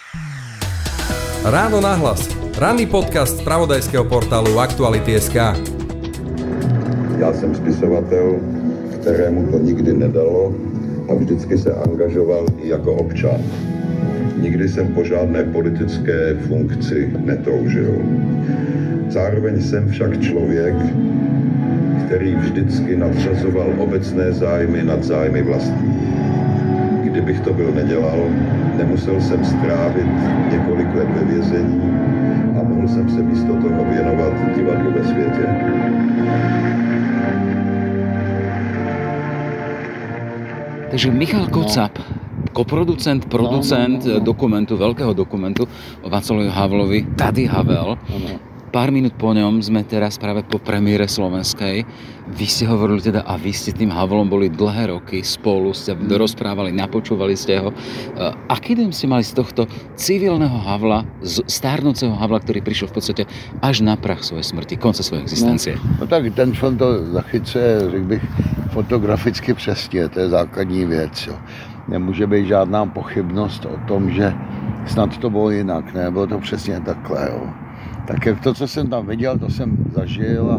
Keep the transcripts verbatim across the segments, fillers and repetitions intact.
Ráno nahlas. Ranný podcast z spravodajského portálu Aktuality bodka es ká. Já jsem spisovatel, kterému to nikdy nedalo a vždycky se angažoval i jako občan. Nikdy jsem po žádné politické funkci netoužil. Zároveň jsem však člověk, který vždycky nadřazoval obecné zájmy nad zájmy vlastní. Kdybych to byl nedělal, nemusel jsem strávit několik let ve vězení a mohl jsem se místo toho věnovat divadlu ve světě. Takže Michal Kocap, koproducent, producent no, no, no. dokumentu, veľkého dokumentu o Václavovi Havlovi, Tady Havel. No. Pár minút po ňom sme teraz práve po premiére slovenskej. Vy ste hovorili teda, a vy ste tým Havlom boli dlhé roky spolu, ste mm. rozprávali, napočúvali ste ho. Aký dojem ste mali z tohto civilného Havla, z stárnúceho Havla, ktorý prišiel v podstate až na prach svojej smrti, konce svojej existencie? No, no tak ten film to zachycuje, řekl bych, fotograficky přesně, to je základní věc. Jo. Nemůže být žádná pochybnost o tom, že snad to bylo jinak, ne, bylo to přesně takhle, jo. Tak jak to, co jsem tam viděl, to jsem zažil a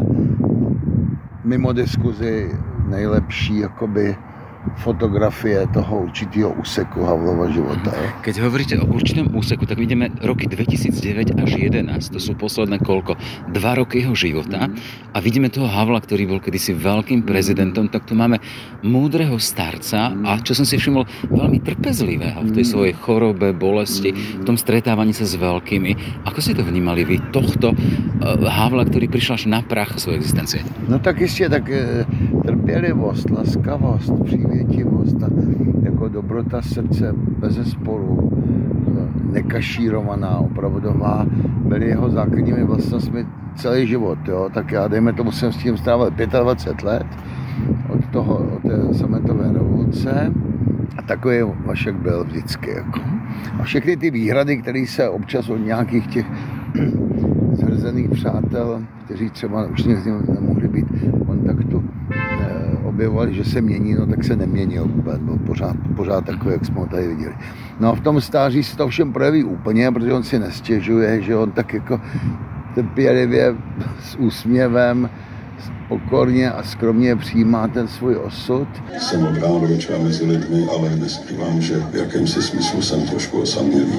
mimo diskuzi nejlepší jakoby fotografie toho určitého úseku Havlova života. Keď hovoríte o určitom úseku, tak vidíme roky dvetisícdeväť až jedenásť, to sú posledné koľko? Dva roky jeho života a vidíme toho Havla, ktorý bol kedysi veľkým prezidentom, tak tu máme múdreho starca a čo som si všimol, veľmi trpezlivého v tej svojej chorobe, bolesti, v tom stretávaní sa s veľkými. Ako ste to vnímali vy, tohto Havla, ktorý prišiel až na prach svojej existencie? No tak jistě, tak trpělivost, laskavost, přívětivost a jako dobrota srdce bezesporu, nekašírovaná, opravdová, byly jeho základními vlastnostmi celý život. Jo? Tak já, dejme tomu, jsem s tím strávil dvacet pět let od toho, od té sametové revoluce a takový Vašek byl vždycky. Jako. A všechny ty výhrady, které se občas od nějakých těch zhrzených přátel, kteří třeba už s ním nemohli být v kontaktu, objevovali, že se mění, no tak se neměnil vůbec, byl pořád, pořád takový, jak jsme ho tady viděli. No a v tom stáří se to všem projeví úplně, protože on si nestěžuje, že on tak jako trpělivě s úsměvem, pokorně a skromně přijímá ten svůj osud. Jsem od rána do večera mezi lidmi, ale neskrývám, že v jakémsi smyslu jsem trošku osamělý.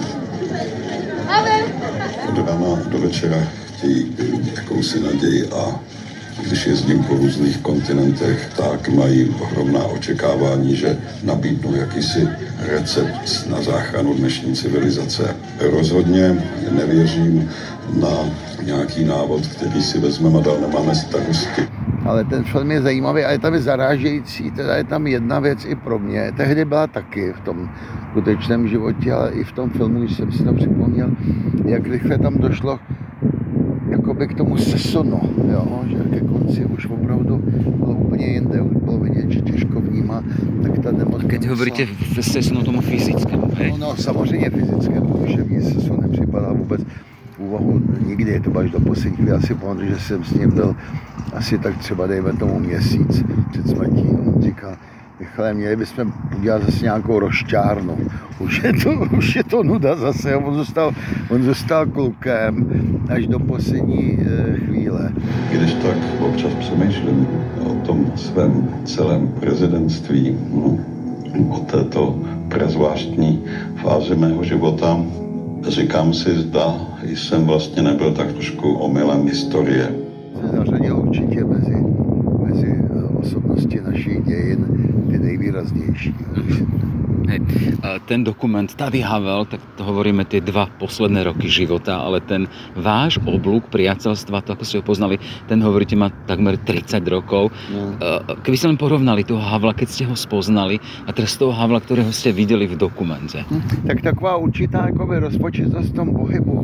Od rána do večera chtějí jakousi naději a když jezdím po různých kontinentech, tak mají ohromná očekávání, že nabídnou jakýsi recept na záchranu dnešní civilizace. Rozhodně nevěřím na nějaký návod, který si vezmeme a dál nemáme starosti. Ale ten film je zajímavý a je tam zarážející, teda je tam jedna věc i pro mě. Tehdy byla taky v tom skutečném životě, ale i v tom filmu, když jsem si to připomněl, jak rychle tam došlo jakoby k tomu sesunu, jo, že ke konci už opravdu bylo úplně jinde, už bylo vidět, že těžko vnímá, tak ta nemoc... Keď hovoríte v sesunu tomu fyzickému, hej? No, no samozřejmě fyzickému, protože mně sesun nepřipadá vůbec v úvahu nikdy, je to až do poslední chvíli, asi pamatuju, že jsem s ním byl asi tak třeba dejme tomu měsíc před smrtí, on říkal, Michale, měli bychom udělat zase nějakou rošťárnu. Už je to, už je to nuda zase. On zůstal, on zůstal klukem až do poslední e, chvíle. Když tak občas přemýšlím o tom svém celém prezidentství, no, o této prezvláštní fázi mého života, říkám si, zda jsem vlastně nebyl tak trošku omylem historie. Zařadil určitě mezi, mezi osobnosti našich dějin ty nejvýraznější. Hej, ten dokument Tady Havel, tak to hovoríme tie dva posledné roky života, ale ten váš oblúk priateľstva, to ako ste ho poznali, ten hovoríte má takmer tridsať rokov. No. Keby ste len porovnali toho Havla, keď ste ho spoznali a teraz toho Havla, ktorého ste videli v dokumente. Tak taková určitá jakoby rozpočitost v tom pohybu.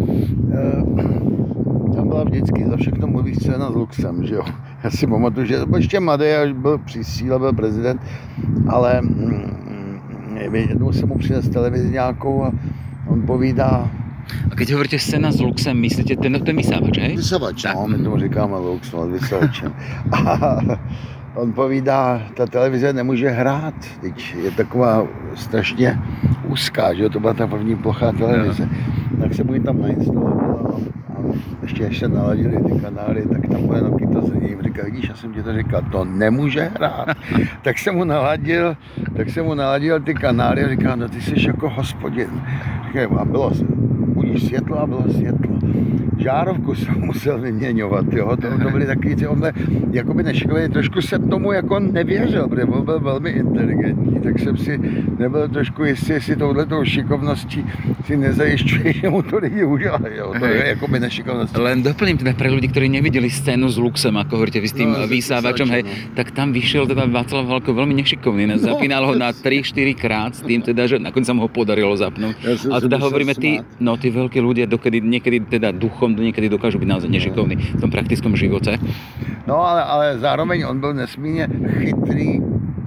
Tam byla vždycky, za všechno mluví scéna s luxem, že jo. Já si pamatuju, že byl ještě mladý, až byl při síle, byl prezident, ale jednou jsem mu přines televizi nějakou a on povídá. A keď hovoríte scéna s luxem, myslíte ten, ten vysávač, hej? Vysávač, no, my tomu říkáme lux, no, s vysávačem. A on povídá, ta televize nemůže hrát, teď je taková strašně úzká, že jo, to byla ta první plochá televize. No. Tak se mu ji tam nainstaloval a ještě až se naladili ty kanály, tak tam bude jenom to zení. Říká, vidíš, já jsem ti to říkal, to nemůže hrát. tak jsem mu naladil, tak jsem mu naladil ty kanály a říká, no ty jsi jako hospodin. Říká, a bylo budíš světlo a bylo světlo. Žárovku jsem musel vyměňovat, jo, to, to byly takový ty omle, jakoby nešikovný, trošku jsem tomu jako nevěřil, protože on byl velmi inteligentní, tak jsem si nebyl trošku jistý, jestli touhletou šikovností si nezajišťuje, že mu to lidi udělají, jo, to je jakoby nešikovností. Len doplním teda pre ľudí, ktorí nevideli scénu s Luxem, ako hovoríte vy s tým no, vysávačom, hej, no. Tak tam vyšiel teda Václav Halko veľmi nešikovný, ne? Zapínal ho na tri štyri krát s tým teda, že nakoniec sa mu ho podarilo zapnúť. Ja a teda hovoríme, tí, no, tí veľkí ľudia dokedy, niekedy teda duchom někdy dokážu být naozaj nešikovný v tom praktickém životě. No ale, ale zároveň on byl nesmírně chytrý,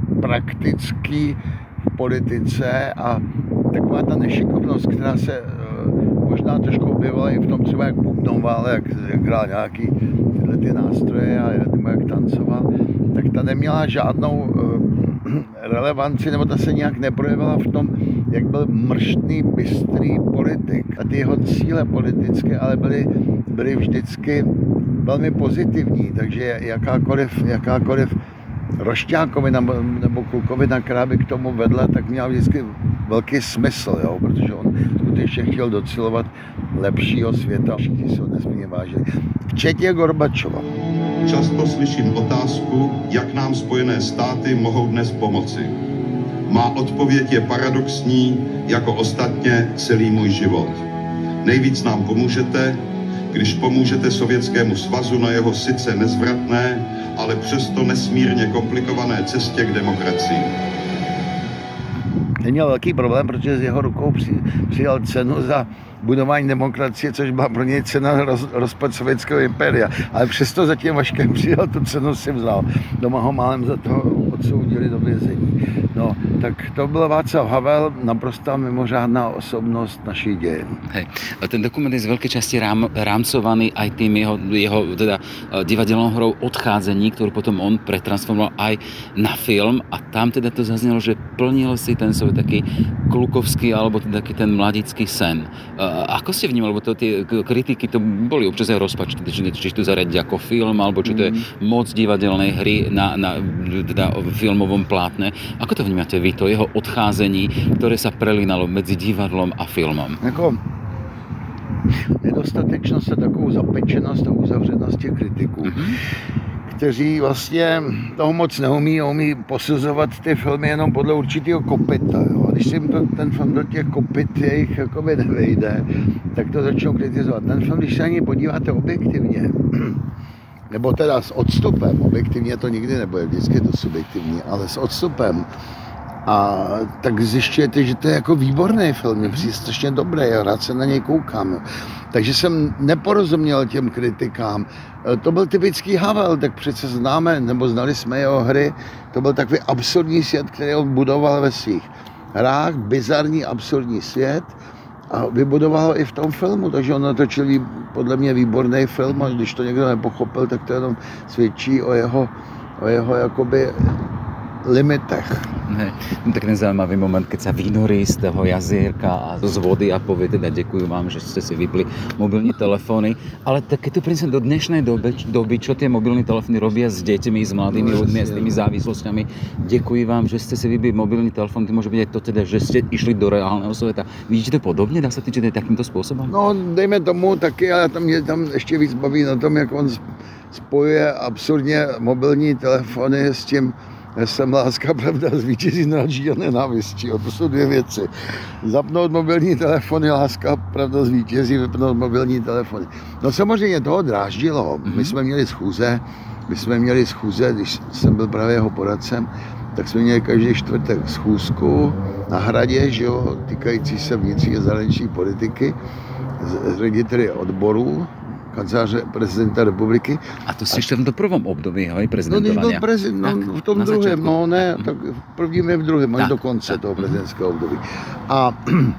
praktický v politice a taková ta nešikovnost, která se uh, možná trošku objevila i v tom třeba, jak bubnoval, jak, jak hrál nějaký tyhle ty nástroje a nebo jak tancoval, tak ta neměla žádnou uh, relevanci, nebo ta se nějak neprojevila v tom, jak byl mrštný, bystrý politik. A ty jeho cíle politické ale byly, byly vždycky velmi pozitivní, takže jakákoliv, jakákoliv rošťákovina nebo klukovina, která by k tomu vedla, tak měla vždycky velký smysl, jo? Protože on skutečně chtěl docilovat lepšího světa. Všichni se ho nesmírně vážili. Včetně Gorbačova. Často slyším otázku, jak nám Spojené státy mohou dnes pomoci. Má odpověď je paradoxní, jako ostatně celý můj život. Nejvíc nám pomůžete, když pomůžete Sovětskému svazu na jeho sice nezvratné, ale přesto nesmírně komplikované cestě k demokracii. Neměl velký problém, protože z jeho rukou přijal cenu za budování demokracie, což byla pro něj cena na roz, rozpad sovětského impéria. Ale přesto za tím Vaškem přijal, tu cenu si vzal. Doma ho málem za to odsoudili do vězení. No, tak to byl Václav Havel, naprosto mimořádná osobnost našich dějin. Hej. Ten dokument je z veľkej časti rám, rámcovaný aj tým jeho, jeho teda, divadelnou hrou Odchádzení, ktorú potom on pretransformoval aj na film a tam teda to zaznelo, že plnil si ten svoj taký klukovský alebo teda taký ten mladický sen. Ako ste vnímali, lebo to, tie kritiky to boli občas aj rozpačné, či, či to zaradiť ako film, alebo či to je moc divadelnej hry na, na teda filmovom plátne. Ako to vnímate vy, to jeho odcházení, ktoré sa prelínalo medzi divadlom a filmom? Jako nedostatečnost a takovou zapečenost a uzavřenost těch kritiků, mm-hmm. kteří vlastně toho moc neumí, umí posuzovat ty filmy jenom podle určitého kopyta. Jo. A když se jim to, ten film do těch kopyt jejich jakoby nevejde, tak to začnou kritizovat. Ten film, když se na něj podíváte objektivně, nebo teda s odstupem, objektivně to nikdy nebude, vždycky je to subjektivní, ale s odstupem, a tak zjišťujete, že to je jako výborný film, je přijde strašně dobrý, já rád se na něj koukám. Jo. Takže jsem neporozuměl těm kritikám. To byl typický Havel, tak přece známe, nebo znali jsme jeho hry, to byl takový absurdní svět, který on budoval ve svých hrách, bizarní absurdní svět a vybudoval ho i v tom filmu, takže on natočil podle mě výborný film a když to někdo nepochopil, tak to jenom svědčí o jeho, o jeho jakoby limitech. Ne, tak ten zaujímavý moment, keď sa vynorí z toho jazierka a z vody a povie teda ďakujem vám, že ste si vypli mobilní telefóny. Ale tak keď to prinesem do dnešnej doby, doby, čo tie mobilní telefóny robia s deťmi, s mladými no, ľuďmi a s tými závislosťami, ďakujem vám, že ste si vypli mobilní telefón, to môže byť aj to teda, že ste išli do reálneho sveta. Vidíte to podobne? Dá sa týčiť aj takýmto spôsobom? No, dejme tomu taky, ale tam je tam ještě víc baví na tom, jak on spojuje absurdně mobilní telefony s tím Já jsem láska, pravda, zvítězí nádží a nenávistí. To jsou dvě věci. Zapnout mobilní telefony, láska, pravda, zvítězí, vypnout mobilní telefony. No samozřejmě toho dráždilo. My jsme měli schůze, my jsme měli schůze, když jsem byl právě jeho poradcem, tak jsme měli každý čtvrtek schůzku na Hradě, že jo, týkající se vnitřní a zahraniční politiky, z řediteli odborů, kanceláře prezidenta republiky. A to si ještě v tom prvom období, hej, prezidentovania? No, když byl prezident, no, v tom druhém, začátku. No ne, tak v prvním je v druhém, až do konce tak. toho prezidentského období. A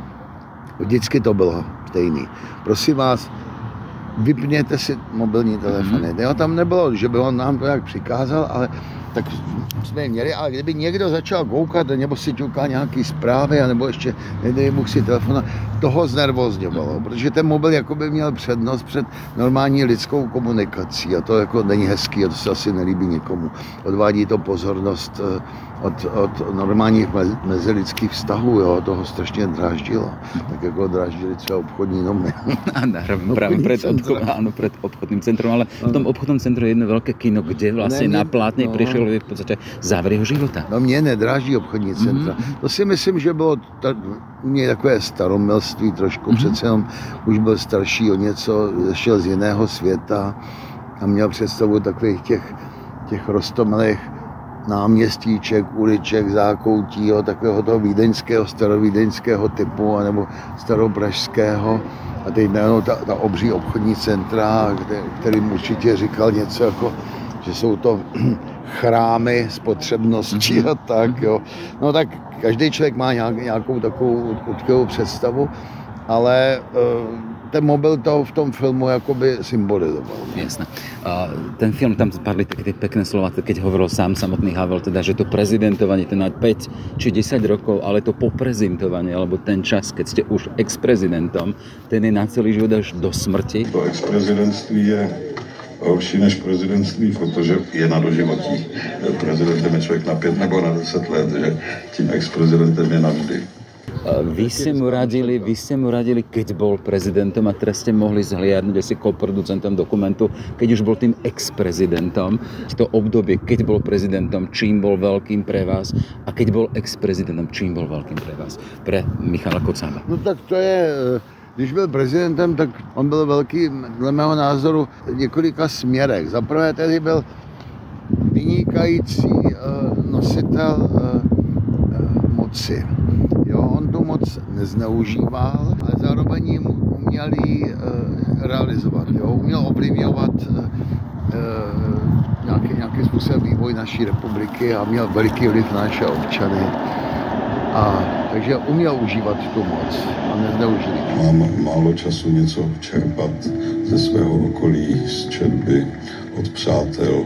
vždycky to bylo stejný. Prosím vás, vypněte si mobilní telefony. Mm-hmm. Jo, tam nebylo, že by on nám to jak přikázal, ale tak jsme měli, ale kdyby někdo začal koukat, nebo si ťuká nějaký zprávy, nebo ještě nedej Bůh si telefon, toho znervozňovalo, protože ten mobil jakoby měl přednost před normální lidskou komunikací a to jako není hezký a to se asi nelíbí nikomu. Odvádí to pozornost od, od normálních mezilidských vztahů, jo, toho strašně dráždilo. Tak jako dráždili třeba obchodní domy. Práve pred, obchod, áno, pred obchodným centrom, ale v tom obchodnom centru je jedno veľké kino, kde vlastne ne, na plátne no. prišiel v podstate záver jeho života. No mě nedráždí obchodní centra. Mm-hmm. To si myslím, že bylo ta, u mě takové staromilství trošku, mm-hmm. přece jenom už byl starší o něco, šel z jiného světa a měl představu takových těch, těch roztomilých náměstíček, uliček, zákoutí, jo, takového toho vídeňského, starovídeňského typu, anebo staropražského. A teď najednou ta, ta obří obchodní centra, kterým určitě říkal něco jako, že jsou to chrámy spotřebnosti a tak, jo. No tak každý člověk má nějak, nějakou takovou takovou představu, ale ten mobil toho v tom filmu jakoby symbolizoval. Jasné. A ten film, tam padli také tie pekné slova, keď hovoril sám samotný Havel, teda, že to prezidentovanie, to na päť či desať rokov, ale to poprezidentovanie, alebo ten čas, keď ste už ex-prezidentom, ten je na celý život až do smrti. To ex-prezidentství je horší než prezidentství, protože je na doživotí. Prezidentem je člověk na pět nebo na deset let, že tím ex-prezidentem je navždy. Vy ste mu radili, vy ste mu radili, keď bol prezidentom a teraz ste mohli zhliadnúť asi koproducentom dokumentu, keď už bol tým ex-prezidentom, to obdobie, keď bol prezidentom, čím bol veľkým pre vás a keď bol ex-prezidentom, čím bol veľkým pre vás, pre Michala Kocába. No tak to je, když byl prezidentem, tak on byl velký, dle mého názoru, několika směrech. Za prvé tedy byl vynikající nositel moci. On tu moc nezneužíval, ale zároveň jim uměl ji e, realizovat. Jo? Uměl ovlivňovat e, nějaký, nějaký způsob vývoj naší republiky a měl veliký vliv na naše občany. A, takže uměl užívat tu moc a nezneužil. Mám málo času něco čerpat ze svého okolí, z četby, od přátel,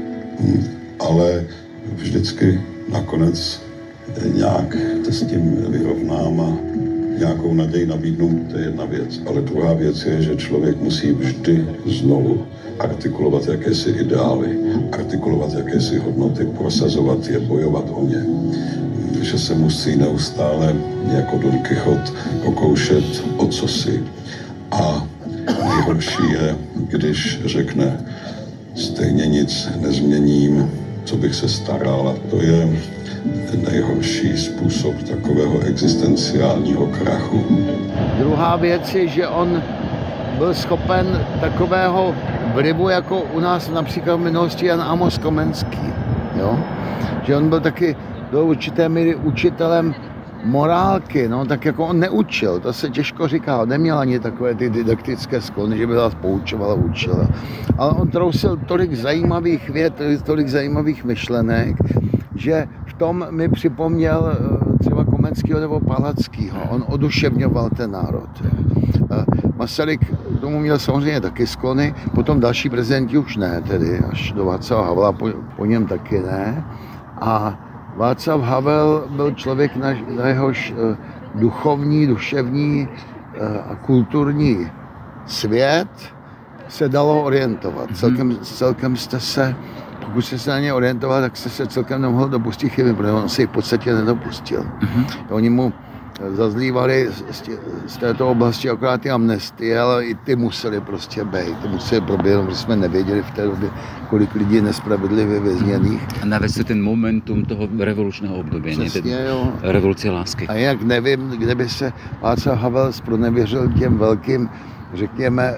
ale vždycky nakonec nějak se s tím vyrovnám a nějakou naději nabídnu, to je jedna věc. Ale druhá věc je, že člověk musí vždy znovu artikulovat jakési ideály, artikulovat jakési hodnoty, prosazovat je, bojovat o ně. Že se musí neustále jako Don Quixote pokoušet o cosi. A nejhorší je, když řekne, stejně nic nezměním, co bych se staral, a to je nejhorší způsob takového existenciálního krachu. Druhá věc je, že on byl schopen takového vlivu, jako u nás například v minulosti Jan Amos Komenský. Jo? Že on byl taky do určité míry učitelem morálky, no, tak jako on neučil, to se těžko říká, neměl ani takové ty didaktické sklony, že by nás poučoval a učil. Ale on trousil tolik zajímavých věd, tolik zajímavých myšlenek, že v tom mi připomněl třeba Komenského nebo Palackého. On oduševňoval ten národ. Masaryk tomu měl samozřejmě taky sklony, potom další prezidenti už ne, tedy až do Václava Havla po, po něm taky ne. A Václav Havel byl člověk, na, na jehož duchovní, duševní a kulturní svět se dalo orientovat. Celkem, celkem jste se, pokud jste se na ně orientoval, tak jste se celkem nemohl dopustit chyby, protože on se jich v podstatě nedopustil. Mm-hmm. Oni mu zazlívali z, z této oblasti akorát ty amnestie, ale i ty museli prostě být, ty museli proběhnout, protože jsme nevěděli v té době, kolik lidí je nespravedlivě vězněných. A navíc ten momentum toho revolučného období, přesně, jo. Revoluce lásky. A jinak nevím, kde by se Václav Havel zpronevěřil těm velkým, řekněme,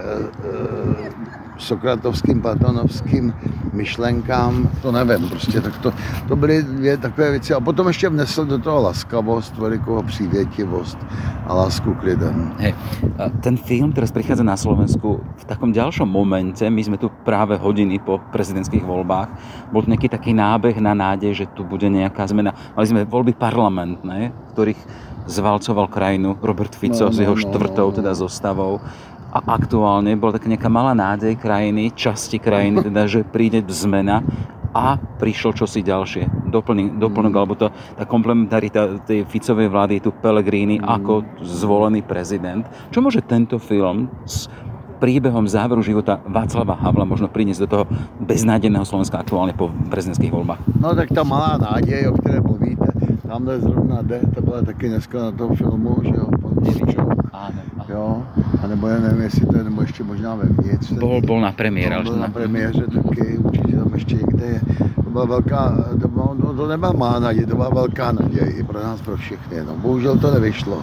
sokratovským, platonovským myšlenkám, to nevím, prostě tak to, to byly dvě takové věci. A potom ještě vnesl do toho laskavost, velikou přívětivost a lásku k lidem. Hej, ten film teraz prichádza na Slovensku v takom ďalšom momente, my sme tu práve hodiny po prezidentských voľbách, bol nejaký taký nábeh na nádej, že tu bude nejaká zmena. Mali sme voľby parlamentné, v ktorých zvalcoval krajinu Robert Fico no, no, s jeho štvrtou, no, no. teda zostavou. A aktuálne bola taká nejaká malá nádej krajiny, časti krajiny, teda, že príde zmena. a prišlo čosi ďalšie. Doplnok, doplnok mm. alebo to, tá komplementarita tej Ficovej vlády je tu Pellegrini mm. ako zvolený prezident. Čo môže tento film s príbehom záveru života Václava Havla možno priniesť do toho beznádeného Slovenska aktuálne po prezidentských voľbách? No tak tá malá nádej, o které mluvíte, tamhle zrovna jde, to byla taky dneska na tom filmu, že jo, pan Novičok. Áno. Jo, a nebo já nevím, jestli to je, nebo ještě možná vevnitř. Bol, bol na premiére. Bol na premiéře taky, určitě tam ještě někde je. To byla velká, to, byla, no, to nebyla má naděj, to byla velká naděj i pro nás, pro všechny. No, bohužel to nevyšlo.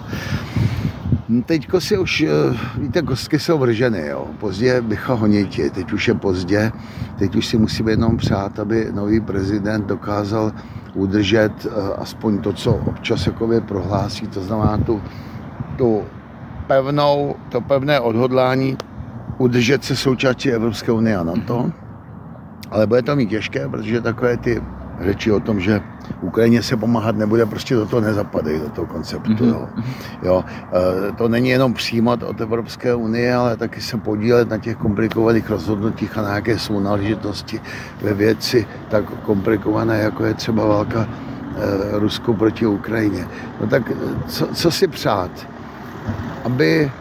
Teďko si už, víte, kostky jsou vrženy, jo. Pozdě bycha honiti, teď už je pozdě, teď už si musíme jenom přát, aby nový prezident dokázal udržet aspoň to, co občas jakově prohlásí, to znamená tu, tu pevnou, to pevné odhodlání udržet se součástí Evropské unie a NATO, ale bude to mít těžké, protože takové ty řeči o tom, že Ukrajině se pomáhat nebude, prostě do toho nezapadají, do toho konceptu. Jo. Jo. To není jenom přijímat od Evropské unie, ale taky se podílet na těch komplikovaných rozhodnutích a na jaké jsou náležitosti ve věci tak komplikované, jako je třeba válka Rusku proti Ukrajině. No tak co, co si přát? Aby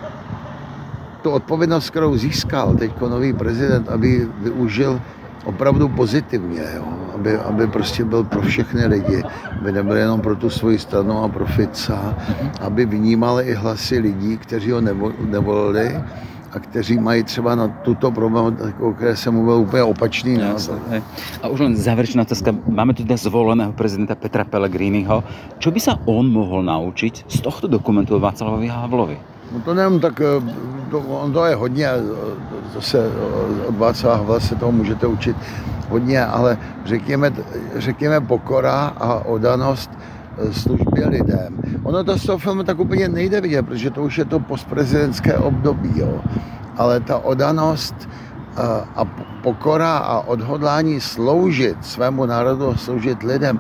tu odpovědnost, kterou získal teď nový prezident, aby využil opravdu pozitivně, jo? Aby, aby prostě byl pro všechny lidi, aby nebyl jenom pro tu svoji stranu a pro Fica, aby vnímal i hlasy lidí, kteří ho nevolili a kteří mají třeba na tuto problematiku, o které jsem mluvil, úplně opačný názor. A už len záverečná otázka. Máme tu dnes zvoleného prezidenta Petra Pellegriniho. Čo by sa on mohol naučiť z tohto dokumentu o Václavovi Havlovi? No to nevím, tak to, on to je hodně, to se, od Václava Havla se toho můžete učit hodně, ale řekněme, řekněme pokora a oddanost službě lidem. Ono to z toho filmu tak úplně nejde vidět, protože to už je to postprezidentské období, jo. Ale ta oddanost a pokora a odhodlání sloužit svému národu a sloužit lidem,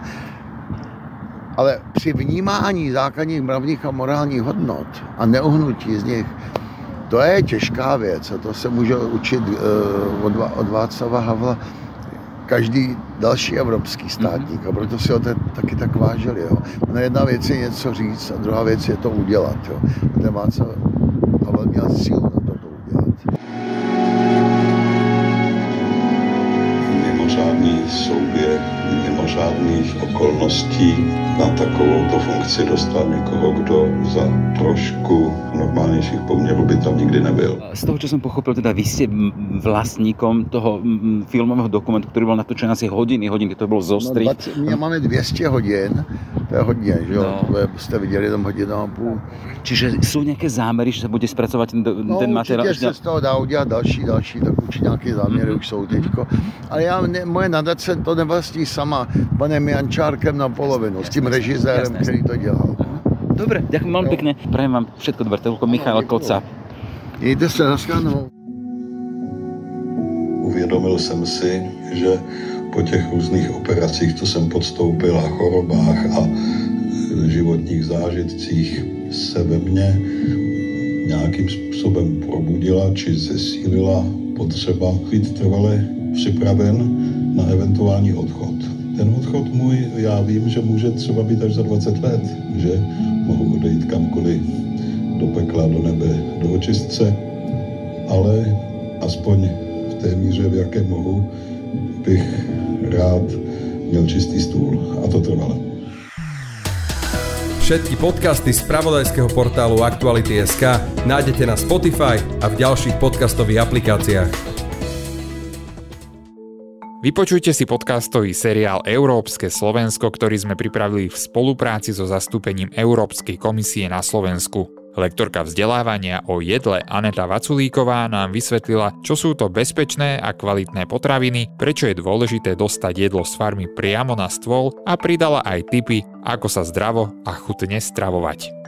ale při vnímání základních mravních a morálních hodnot a neuhnutí z nich, to je těžká věc a to se může učit od, od Václava Havla každý další evropský státník a proto si ho te, taky tak vážili. Jo. No jedna věc je něco říct a druhá věc je to udělat. Jo. A ten Václav Havel měl sílu na to, to udělat. Mimořádný souběh mimořádných okolností na takovouto funkci dostat někoho, kdo za trošku normálnějších poměrů by tam nikdy nebyl. Z toho, čo som pochopil, teda vy ste vlastníkom toho filmového dokumentu, ktorý bol natočený asi hodiny, hodiny, to bolo zostriť. No, dvacet, my máme dvě stě hodin, to je hodně, že jo, no. To je, jste viděli tam hodinu a půl. Čiže sú nejaké zámery, že sa bude spracovať ten, no, ten materiál? No určitě se z toho dá udělat další, další, tak určitě nějaké záměry mm-hmm. už jsou teďko. Ale já, ne, moje nadace to nevlastní sama panem Jančárkem na polovinu, s tím režisérem, jasné, který to dělal. Dobre, ďakujem veľmi pekne. Prajem vám všetko dobré. Toľko Michal Kocap. Mějte se, naschledanou. Uvědomil jsem si, že po těch různých operacích, co jsem podstoupil, a chorobách a životních zážitcích, se ve mně nějakým způsobem probudila či zesílila potřeba být trvale připraven na eventuální odchod. Ten odchod můj, já vím, že může třeba být až za dvacet let, že mohu odejít kamkoliv, do pekla, do nebe, do očistce, ale aspoň v té míře, v jaké mohu, bych rád měl čistý stůl, a to trvale. Všetky podcasty z spravodajského portálu Aktuality bodka es ká nájdete na Spotify a v ďalších podcastových aplikáciách. Vypočujte si podcastový seriál Európske Slovensko, ktorý sme pripravili v spolupráci so zastúpením Európskej komisie na Slovensku. Lektorka vzdelávania o jedle Aneta Vaculíková nám vysvetlila, čo sú to bezpečné a kvalitné potraviny, prečo je dôležité dostať jedlo z farmy priamo na stôl a pridala aj tipy, ako sa zdravo a chutne stravovať.